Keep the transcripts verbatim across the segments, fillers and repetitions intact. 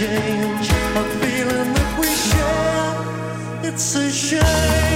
change, a feeling that we share. It's a shame.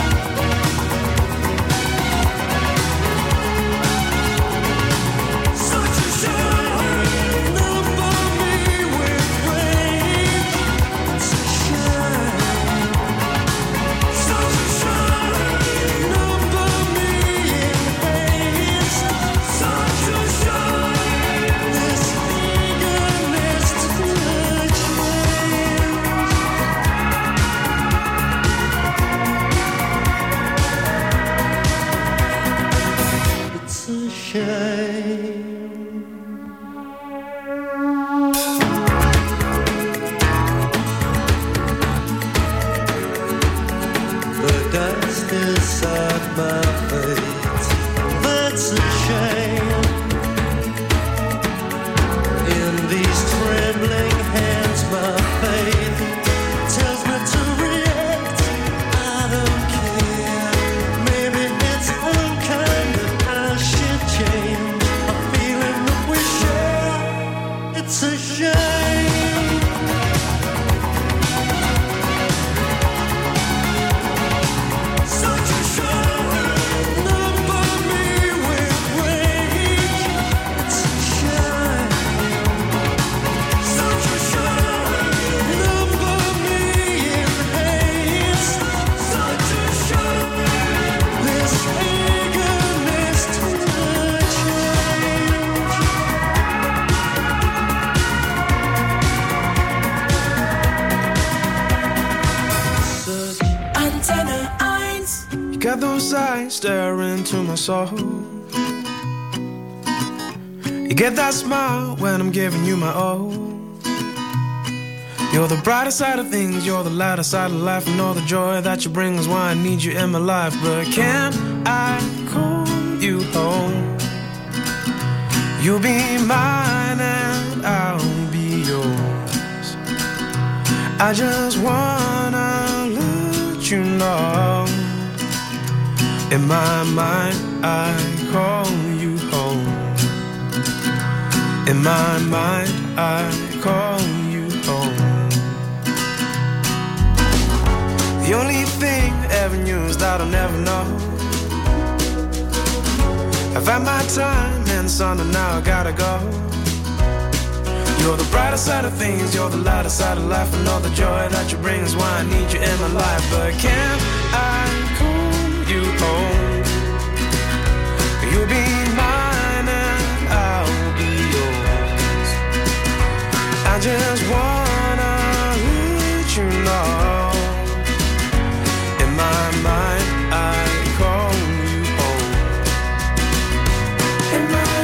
Stare into my soul. You get that smile when I'm giving you my all. You're the brighter side of things, you're the lighter side of life, and all the joy that you bring is why I need you in my life. But can I call you home? You'll be mine and I'll be yours. I just wanna let you know, in my mind, I call you home. In my mind, I call you home. The only thing I ever knew is that I'll never know. I've had my time in the sun and now I gotta go. You're the brighter side of things, you're the lighter side of life, and all the joy that you bring is why I need you in my life. But can I call you home? You'll be mine and I'll be yours. I just wanna let you know, in my mind I call you home. In my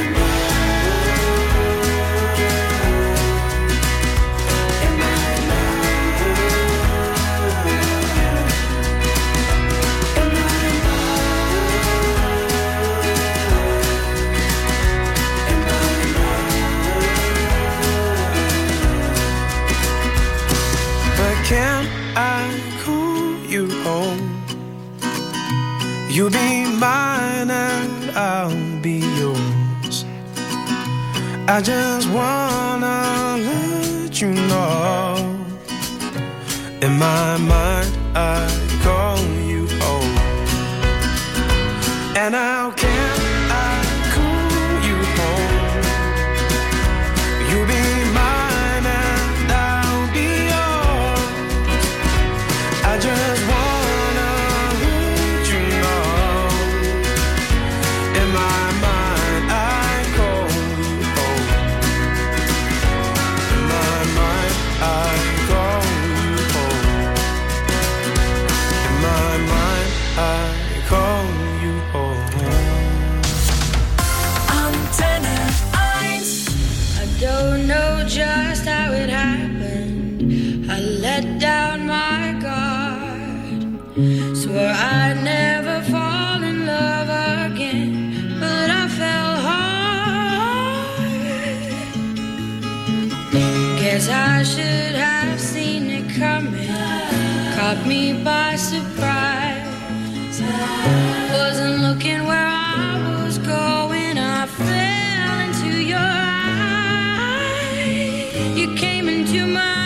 can I call you home? You'll be mine and I'll be yours. I just wanna let you know, in my mind I call you home. And how can I call you home? You'll be mine and I'll be yours. I just wanna let you know, in my mind I call you home. In my mind I call you home. In my mind I call you home. Antenne eins. I don't know just how it happened. I let down my guard, swore I'd never fall in love again, but I fell hard. Guess I should have seen it coming, caught me by surprise. Wasn't looking where I was going, I fell into your eyes. You came into my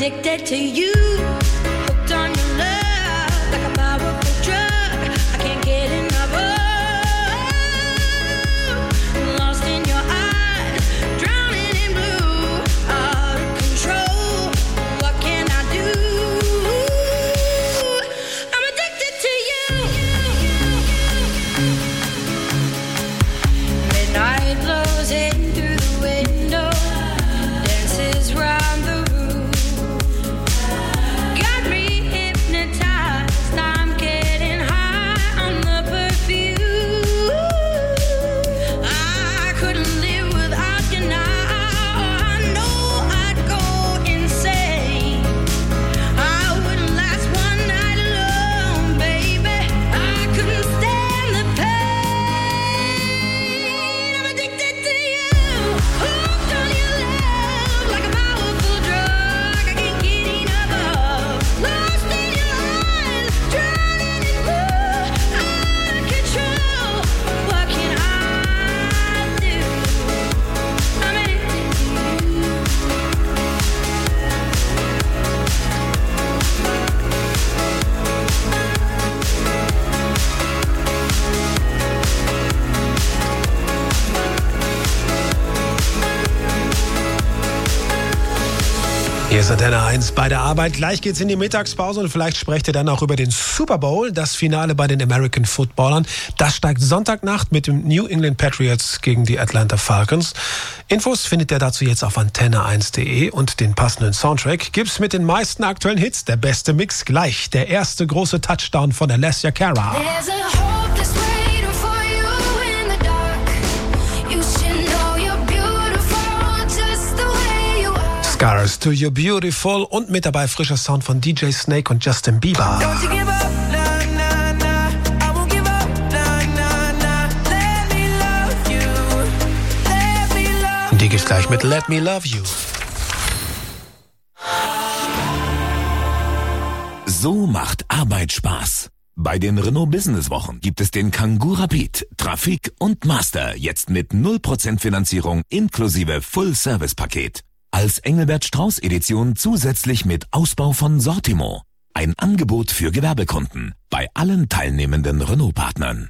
addicted to you. Hooked on your love like a powerful drug. I can't get enough of. Lost in your eyes, drowning in blue. Out of control, what can I do? I'm addicted to you. Midnight blows in through the window, dances round the room. Got me hypnotized, I'm getting high on the perfume. I couldn't live without you now. I know I'd go insane. I wouldn't last one night alone, baby. I couldn't stand the pain. I'm addicted to you. Hooked on your love like a powerful drug. I can't get enough of. Lost in your eyes, drowning in blue. Out of control. What can I do? I'm addicted to you. Hier ist Antenne eins bei der Arbeit. Gleich geht's in die Mittagspause und vielleicht sprecht ihr dann auch über den Super Bowl, das Finale bei den American Footballern. Das steigt Sonntagnacht mit dem New England Patriots gegen die Atlanta Falcons. Infos findet ihr dazu jetzt auf antenne eins punkt de und den passenden Soundtrack gibt's mit den meisten aktuellen Hits. Der beste Mix gleich. Der erste große Touchdown von Alessia Cara. There's a hopeless waiting for you in the dark. You should know you're beautiful just the way you are. Scars to You Beautiful und mit dabei frischer Sound von D J Snake und Justin Bieber. Don't you give up, nah, nah, nah. I won't give up, nah, nah, nah. Let me love you. Let me love Und die gibt's gleich mit Let Me Love You. So macht Arbeit Spaß. Bei den Renault Business Wochen gibt es den Kangoo Rapid, Trafik und Master jetzt mit null Prozent Finanzierung inklusive Full-Service-Paket. Als Engelbert Strauß Edition zusätzlich mit Ausbau von Sortiment. Ein Angebot für Gewerbekunden bei allen teilnehmenden Renault-Partnern.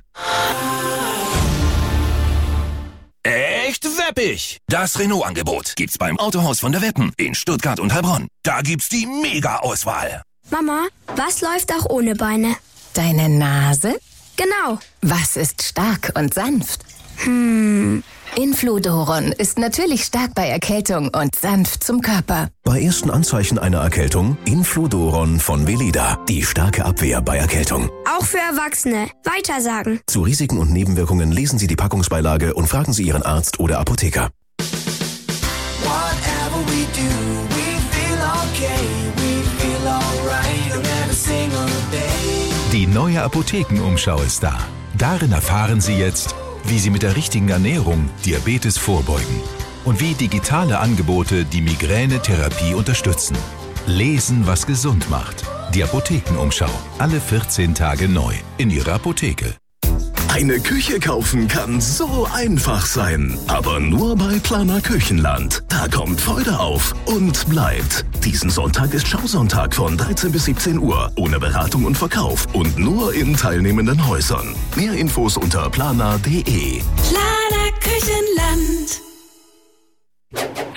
Echt weppig! Das Renault-Angebot gibt's beim Autohaus von der Weppen in Stuttgart und Heilbronn. Da gibt's die Mega-Auswahl. Mama, was läuft auch ohne Beine? Deine Nase? Genau. Was ist stark und sanft? Hm. Infludoron ist natürlich stark bei Erkältung und sanft zum Körper. Bei ersten Anzeichen einer Erkältung Infludoron von Veleda. Die starke Abwehr bei Erkältung. Auch für Erwachsene. Weitersagen. Zu Risiken und Nebenwirkungen lesen Sie die Packungsbeilage und fragen Sie Ihren Arzt oder Apotheker. whatever we do, we feel okay, we feel alright on every single day. Die neue Apothekenumschau ist da. Darin erfahren Sie jetzt, wie Sie mit der richtigen Ernährung Diabetes vorbeugen und wie digitale Angebote die Migränetherapie unterstützen. Lesen, was gesund macht. Die Apothekenumschau. Alle vierzehn Tage neu in Ihrer Apotheke. Eine Küche kaufen kann so einfach sein, aber nur bei Planer Küchenland. Da kommt Freude auf und bleibt. Diesen Sonntag ist Schausonntag von dreizehn bis siebzehn Uhr, ohne Beratung und Verkauf und nur in teilnehmenden Häusern. Mehr Infos unter planer punkt de. Planer Küchenland.